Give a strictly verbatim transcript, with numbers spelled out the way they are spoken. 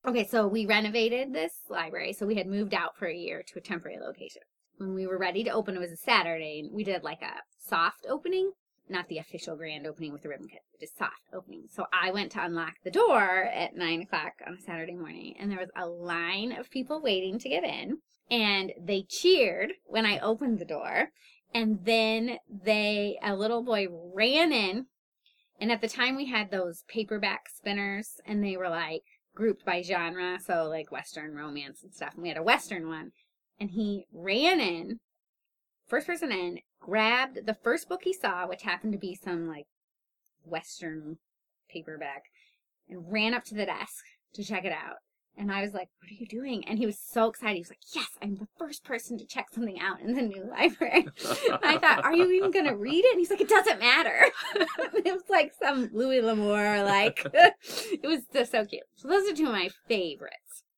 Okay, so we renovated this library. So we had moved out for a year to a temporary location. When we were ready to open, it was a Saturday, and we did like a soft opening, not the official grand opening with the ribbon cut, just soft opening. So I went to unlock the door at nine o'clock on a Saturday morning, and there was a line of people waiting to get in, and they cheered when I opened the door, and then they, a little boy ran in, and at the time we had those paperback spinners, and they were like grouped by genre, so like Western, romance, and stuff, and we had a Western one. And he ran in, first person in, grabbed the first book he saw, which happened to be some, like, Western paperback, and ran up to the desk to check it out. And I was like, what are you doing? And he was so excited. He was like, yes, I'm the first person to check something out in the new library. And I thought, are you even going to read it? And he's like, it doesn't matter. It was like some Louis L'Amour, like, it was just so cute. So those are two of my favorites.